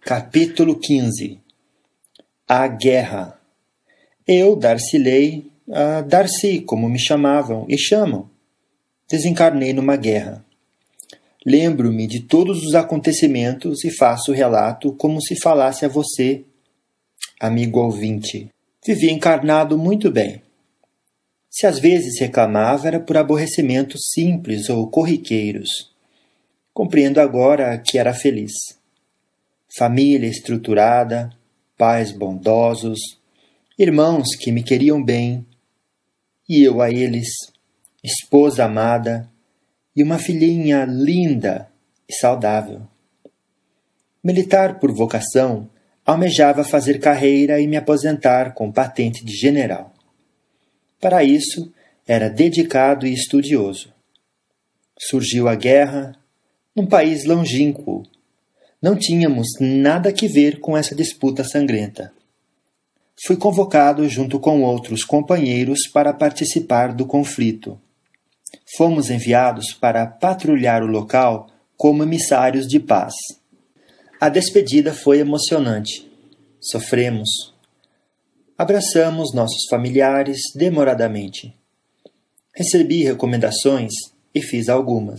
Capítulo 15. A Guerra. Eu, Darcilei, Darcy, como me chamavam e chamam, desencarnei numa guerra. Lembro-me de todos os acontecimentos e faço o relato como se falasse a você, amigo ouvinte. Vivi encarnado muito bem. Se às vezes reclamava, era por aborrecimentos simples ou corriqueiros. Compreendo agora que era feliz. Família estruturada, pais bondosos, irmãos que me queriam bem, e eu a eles, esposa amada e uma filhinha linda e saudável. Militar por vocação, almejava fazer carreira e me aposentar com patente de general. Para isso, era dedicado e estudioso. Surgiu a guerra num país longínquo. Não tínhamos nada que ver com essa disputa sangrenta. Fui convocado junto com outros companheiros para participar do conflito. Fomos enviados para patrulhar o local como emissários de paz. A despedida foi emocionante. Sofremos. Abraçamos nossos familiares demoradamente. Recebi recomendações e fiz algumas.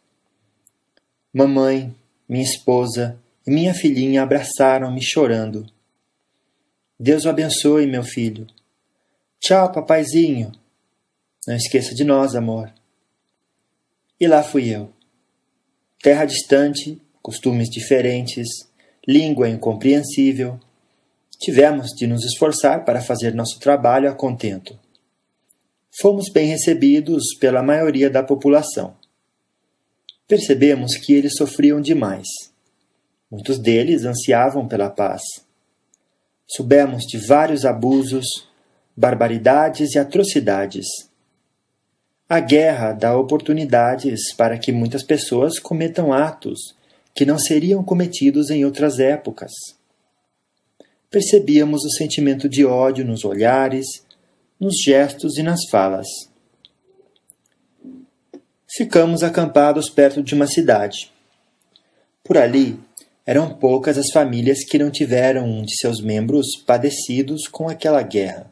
Mamãe, minha esposa e minha filhinha abraçaram-me chorando. Deus o abençoe, meu filho. Tchau, papaizinho. Não esqueça de nós, amor. E lá fui eu. Terra distante, costumes diferentes, língua incompreensível. Tivemos de nos esforçar para fazer nosso trabalho a contento. Fomos bem recebidos pela maioria da população. Percebemos que eles sofriam demais. Muitos deles ansiavam pela paz. Soubemos de vários abusos, barbaridades e atrocidades. A guerra dá oportunidades para que muitas pessoas cometam atos que não seriam cometidos em outras épocas. Percebíamos o sentimento de ódio nos olhares, nos gestos e nas falas. Ficamos acampados perto de uma cidade. Por ali, eram poucas as famílias que não tiveram um de seus membros padecidos com aquela guerra.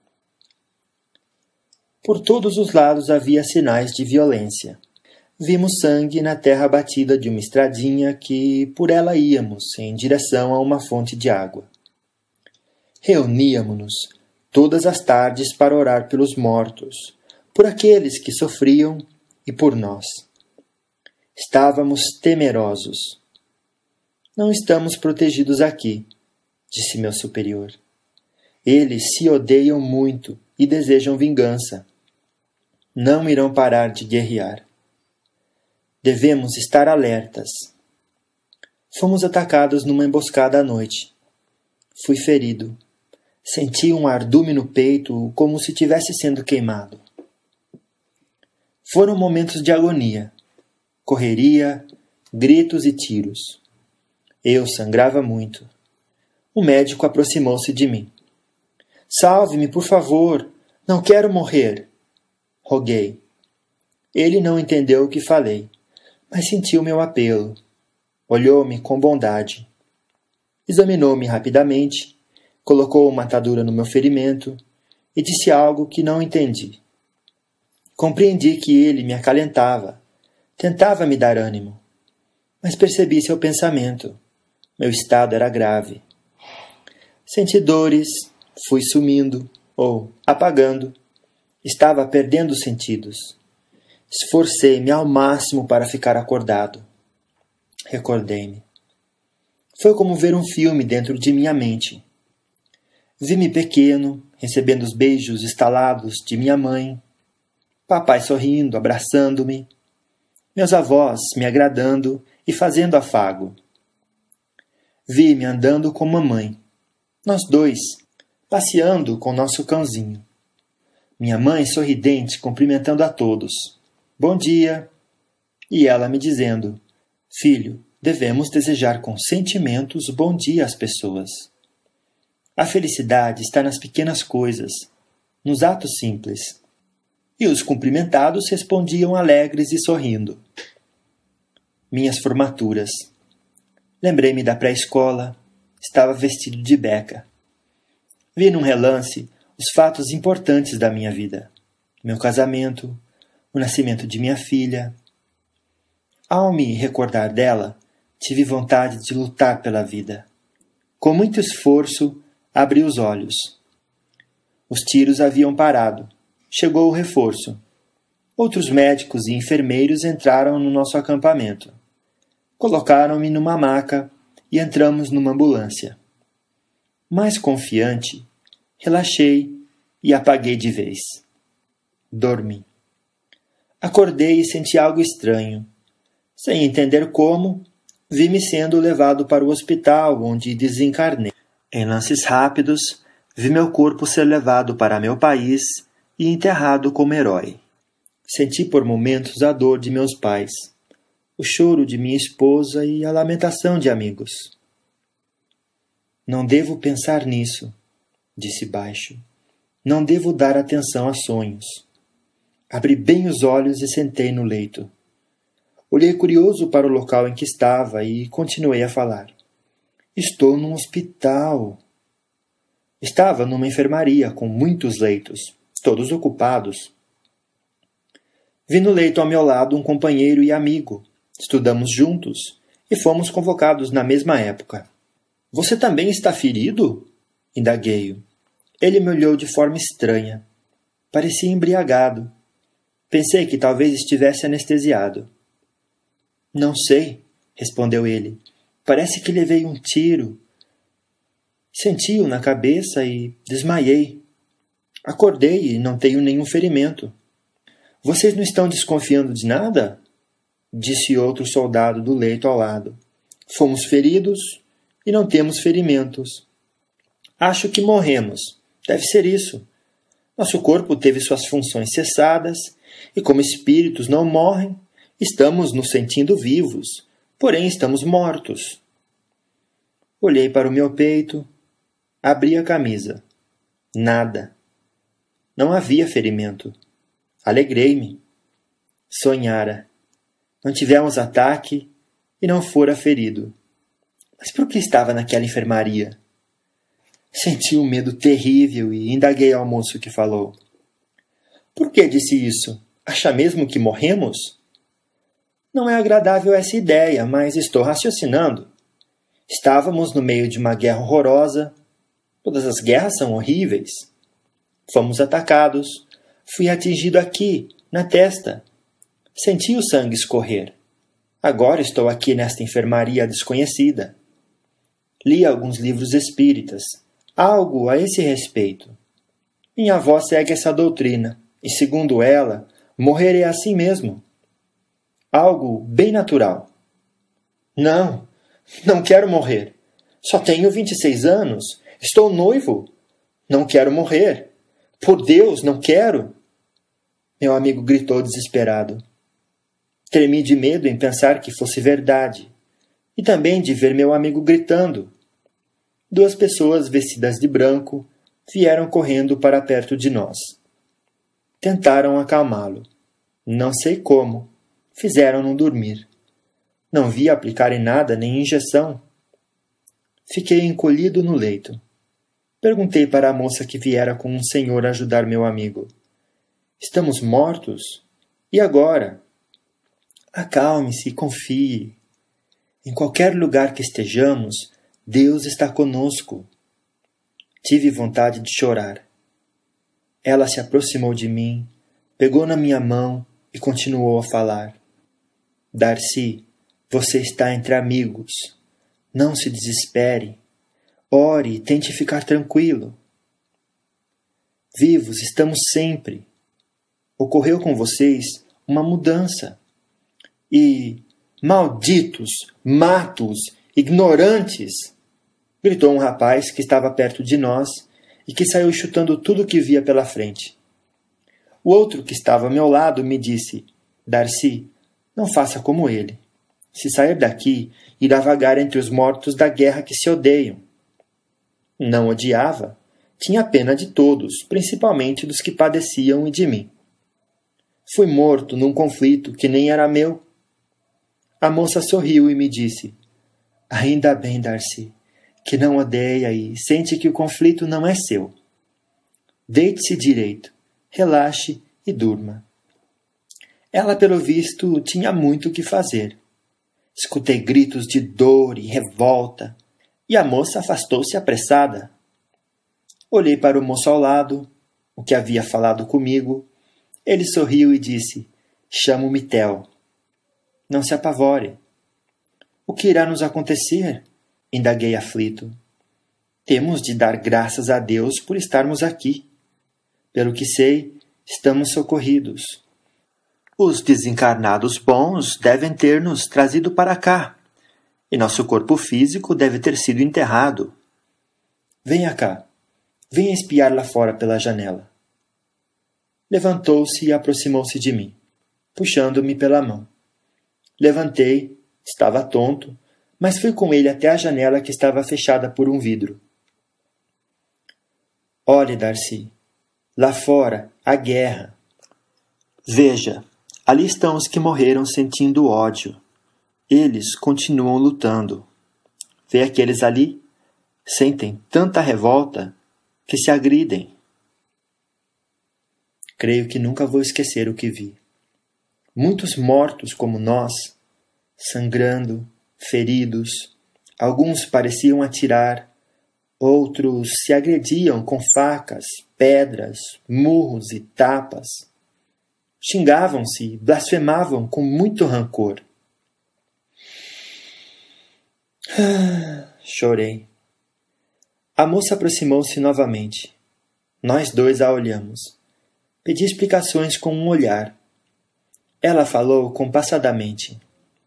Por todos os lados havia sinais de violência. Vimos sangue na terra batida de uma estradinha que por ela íamos em direção a uma fonte de água. Reuníamo-nos todas as tardes para orar pelos mortos, por aqueles que sofriam e por nós. Estávamos temerosos. Não estamos protegidos aqui, disse meu superior. Eles se odeiam muito e desejam vingança. Não irão parar de guerrear. Devemos estar alertas. Fomos atacados numa emboscada à noite. Fui ferido. Senti um ardume no peito, como se estivesse sendo queimado. Foram momentos de agonia, correria, gritos e tiros. Eu sangrava muito. O médico aproximou-se de mim. Salve-me, por favor, não quero morrer. Roguei. Ele não entendeu o que falei, mas sentiu meu apelo. Olhou-me com bondade. Examinou-me rapidamente, colocou uma atadura no meu ferimento e disse algo que não entendi. Compreendi que ele me acalentava, tentava me dar ânimo, mas percebi seu pensamento. Meu estado era grave. Senti dores, fui sumindo, ou apagando. Estava perdendo os sentidos. Esforcei-me ao máximo para ficar acordado. Recordei-me. Foi como ver um filme dentro de minha mente. Vi-me pequeno, recebendo os beijos estalados de minha mãe, papai sorrindo, abraçando-me, meus avós me agradando e fazendo afago. Vi-me andando com mamãe, nós dois, passeando com nosso cãozinho. Minha mãe sorridente cumprimentando a todos. Bom dia! E ela me dizendo, filho, devemos desejar com sentimentos bom dia às pessoas. A felicidade está nas pequenas coisas, nos atos simples. E os cumprimentados respondiam alegres e sorrindo. Minhas formaturas. Lembrei-me da pré-escola, estava vestido de beca. Vi num relance os fatos importantes da minha vida. Meu casamento, o nascimento de minha filha. Ao me recordar dela, tive vontade de lutar pela vida. Com muito esforço, abri os olhos. Os tiros haviam parado. Chegou o reforço. Outros médicos e enfermeiros entraram no nosso acampamento. Colocaram-me numa maca e entramos numa ambulância. Mais confiante, relaxei e apaguei de vez. Dormi. Acordei e senti algo estranho. Sem entender como, vi-me sendo levado para o hospital, onde desencarnei. Em lances rápidos, vi meu corpo ser levado para meu país e enterrado como herói. Senti por momentos a dor de meus pais, o choro de minha esposa e a lamentação de amigos. Não devo pensar nisso, disse baixo. Não devo dar atenção a sonhos. Abri bem os olhos e sentei no leito. Olhei curioso para o local em que estava e continuei a falar. Estou num hospital. Estava numa enfermaria com muitos leitos, todos ocupados. Vi no leito ao meu lado um companheiro e amigo. Estudamos juntos e fomos convocados na mesma época. Você também está ferido? Indaguei-o. Ele me olhou de forma estranha. Parecia embriagado. Pensei que talvez estivesse anestesiado. Não sei, respondeu ele. Parece que levei um tiro. Senti-o na cabeça e desmaiei. Acordei e não tenho nenhum ferimento. Vocês não estão desconfiando de nada? Disse outro soldado do leito ao lado. Fomos feridos e não temos ferimentos. Acho que morremos. Deve ser isso. Nosso corpo teve suas funções cessadas e, como espíritos não morrem, estamos nos sentindo vivos, porém estamos mortos. Olhei para o meu peito, abri a camisa. Nada. Não havia ferimento. Alegrei-me. Sonhara. Não tivemos ataque e não fora ferido. Mas por que estava naquela enfermaria? Senti um medo terrível e indaguei ao moço que falou. Por que disse isso? Acha mesmo que morremos? Não é agradável essa ideia, mas estou raciocinando. Estávamos no meio de uma guerra horrorosa. Todas as guerras são horríveis. Fomos atacados. Fui atingido aqui, na testa. Senti o sangue escorrer. Agora estou aqui nesta enfermaria desconhecida. Li alguns livros espíritas. Algo a esse respeito. Minha avó segue essa doutrina, e segundo ela, morrer é assim mesmo. Algo bem natural. Não quero morrer. Só tenho 26 anos. Estou noivo. Não quero morrer. Por Deus, não quero. Meu amigo gritou desesperado. Tremi de medo em pensar que fosse verdade, e também de ver meu amigo gritando. 2 pessoas vestidas de branco vieram correndo para perto de nós. Tentaram acalmá-lo. Não sei como. Fizeram-no dormir. Não vi aplicarem nada nem injeção. Fiquei encolhido no leito. Perguntei para a moça que viera com um senhor ajudar meu amigo. Estamos mortos? E agora? Acalme-se e confie. Em qualquer lugar que estejamos, Deus está conosco. Tive vontade de chorar. Ela se aproximou de mim, pegou na minha mão e continuou a falar. Darcy, você está entre amigos. Não se desespere. Ore e tente ficar tranquilo. Vivos estamos sempre. Ocorreu com vocês uma mudança. E, malditos, matos, ignorantes! Gritou um rapaz que estava perto de nós e que saiu chutando tudo o que via pela frente. O outro que estava ao meu lado me disse, Darcy, não faça como ele. Se sair daqui, irá vagar entre os mortos da guerra que se odeiam. Não odiava. Tinha pena de todos, principalmente dos que padeciam e de mim. Fui morto num conflito que nem era meu. A moça sorriu e me disse, ainda bem, Darcy. que não odeia e sente que o conflito não é seu. Deite-se direito, relaxe e durma. Ela, pelo visto, tinha muito o que fazer. Escutei gritos de dor e revolta, e a moça afastou-se apressada. Olhei para o moço ao lado, o que havia falado comigo. Ele sorriu e disse: chamo-me Theo. Não se apavore. O que irá nos acontecer? Indaguei aflito. Temos de dar graças a Deus por estarmos aqui. Pelo que sei, estamos socorridos. Os desencarnados bons devem ter nos trazido para cá, e nosso corpo físico deve ter sido enterrado. Venha cá. Venha espiar lá fora pela janela. Levantou-se e aproximou-se de mim, puxando-me pela mão. Levantei, estava tonto, mas fui com ele até a janela que estava fechada por um vidro. Olhe, Darcy, lá fora, a guerra. Veja, ali estão os que morreram sentindo ódio. Eles continuam lutando. Vê aqueles ali? Sentem tanta revolta que se agridem. Creio que nunca vou esquecer o que vi. Muitos mortos como nós, sangrando, feridos. Alguns pareciam atirar, outros se agrediam com facas, pedras, murros e tapas. Xingavam-se, blasfemavam com muito rancor. Chorei. A moça aproximou-se novamente. Nós dois a olhamos. Pedi explicações com um olhar. Ela falou compassadamente.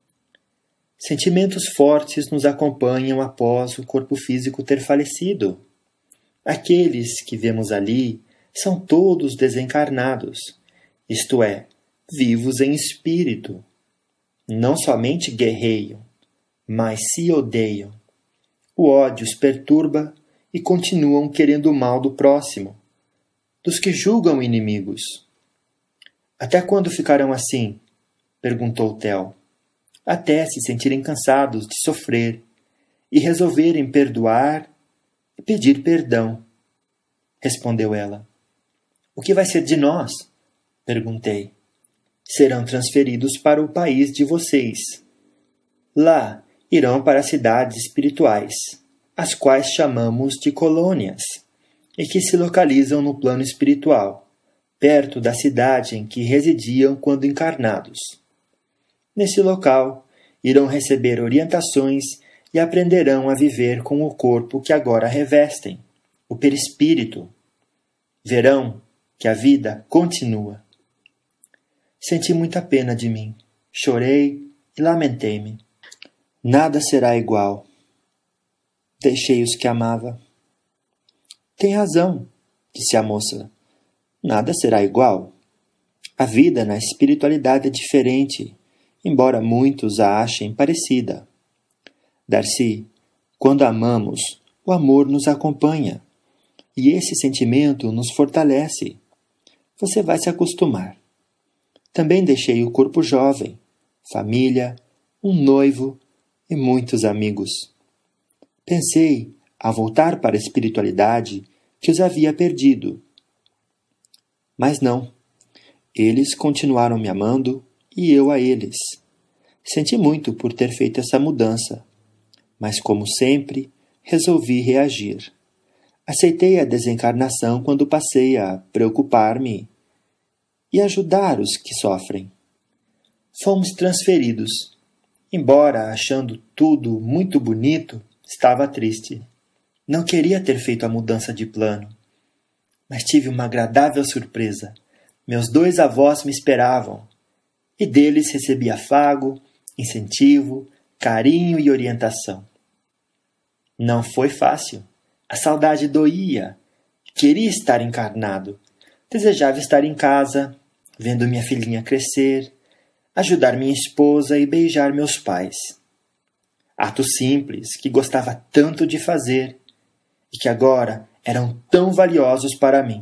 Sentimentos fortes nos acompanham após o corpo físico ter falecido. Aqueles que vemos ali são todos desencarnados, isto é, vivos em espírito. Não somente guerreiam, mas se odeiam. O ódio os perturba e continuam querendo o mal do próximo, dos que julgam inimigos. Até quando ficarão assim? Perguntou Theo. Até se sentirem cansados de sofrer e resolverem perdoar e pedir perdão. Respondeu ela. O que vai ser de nós? Perguntei. Serão transferidos para o país de vocês. Lá irão para cidades espirituais, as quais chamamos de colônias, e que se localizam no plano espiritual, perto da cidade em que residiam quando encarnados. Nesse local, irão receber orientações e aprenderão a viver com o corpo que agora revestem, o perispírito. Verão que a vida continua. Senti muita pena de mim, chorei e lamentei-me. Nada será igual. Deixei os que amava. Tem razão, disse a moça. Nada será igual. A vida na espiritualidade é diferente, embora muitos a achem parecida. Darcy, quando amamos, o amor nos acompanha, e esse sentimento nos fortalece. Você vai se acostumar. Também deixei o corpo jovem, família, um noivo e muitos amigos. Pensei, ao voltar para a espiritualidade, que os havia perdido. Mas não. Eles continuaram me amando e eu a eles. Senti muito por ter feito essa mudança, mas, como sempre, resolvi reagir. Aceitei a desencarnação quando passei a preocupar-me e ajudar os que sofrem. Fomos transferidos. Embora achando tudo muito bonito, estava triste. Não queria ter feito a mudança de plano. Mas tive uma agradável surpresa. Meus 2 avós me esperavam, e deles recebi afago, incentivo, carinho e orientação. Não foi fácil. A saudade doía. Queria estar encarnado. Desejava estar em casa, vendo minha filhinha crescer, ajudar minha esposa e beijar meus pais. Atos simples que gostava tanto de fazer e que agora eram tão valiosos para mim.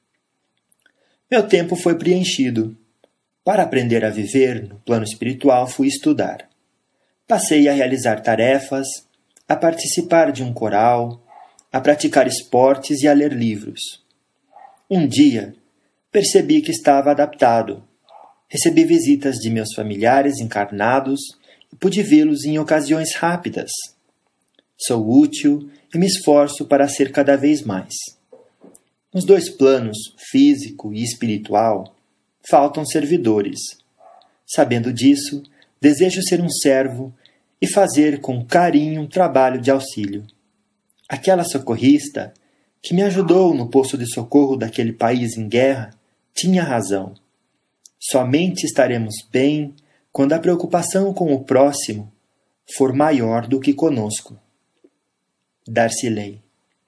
Meu tempo foi preenchido. Para aprender a viver no plano espiritual, fui estudar. Passei a realizar tarefas, a participar de um coral, a praticar esportes e a ler livros. Um dia, percebi que estava adaptado. Recebi visitas de meus familiares encarnados e pude vê-los em ocasiões rápidas. Sou útil e me esforço para ser cada vez mais. Nos dois planos, físico e espiritual, faltam servidores. Sabendo disso, desejo ser um servo e fazer com carinho um trabalho de auxílio. Aquela socorrista, que me ajudou no posto de socorro daquele país em guerra, tinha razão. Somente estaremos bem quando a preocupação com o próximo for maior do que conosco. Darcilei.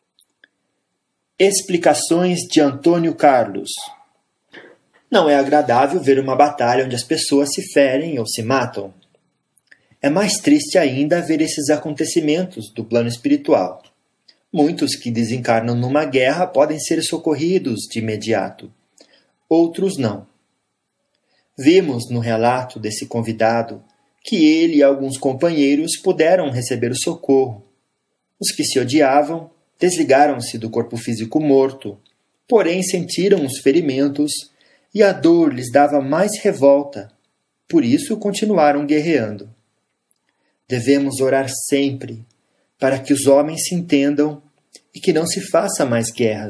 Explicações de Antônio Carlos. Não é agradável ver uma batalha onde as pessoas se ferem ou se matam. É mais triste ainda ver esses acontecimentos do plano espiritual. Muitos que desencarnam numa guerra podem ser socorridos de imediato. Outros não. Vimos no relato desse convidado que ele e alguns companheiros puderam receber o socorro. Os que se odiavam desligaram-se do corpo físico morto, porém sentiram os ferimentos e a dor lhes dava mais revolta. Por isso continuaram guerreando. Devemos orar sempre para que os homens se entendam e que não se faça mais guerras.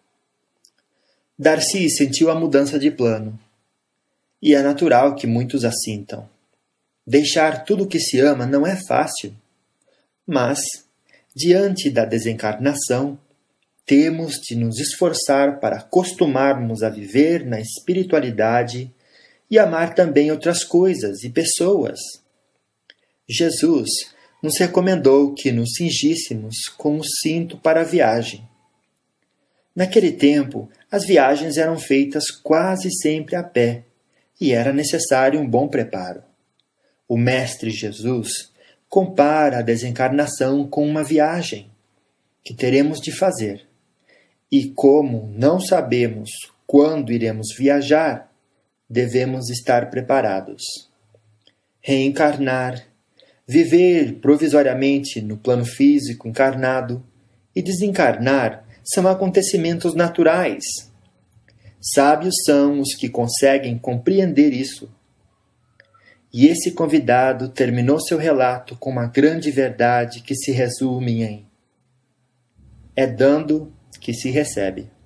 Darcy sentiu a mudança de plano. E é natural que muitos a sintam. Deixar tudo o que se ama não é fácil. Mas, diante da desencarnação, temos de nos esforçar para acostumarmos a viver na espiritualidade e amar também outras coisas e pessoas. Jesus nos recomendou que nos cingíssemos com o cinto para a viagem. Naquele tempo, as viagens eram feitas quase sempre a pé, e era necessário um bom preparo. O Mestre Jesus compara a desencarnação com uma viagem que teremos de fazer. E como não sabemos quando iremos viajar, devemos estar preparados. Reencarnar, viver provisoriamente no plano físico encarnado e desencarnar são acontecimentos naturais. Sábios são os que conseguem compreender isso. E esse convidado terminou seu relato com uma grande verdade que se resume em: é dando que se recebe.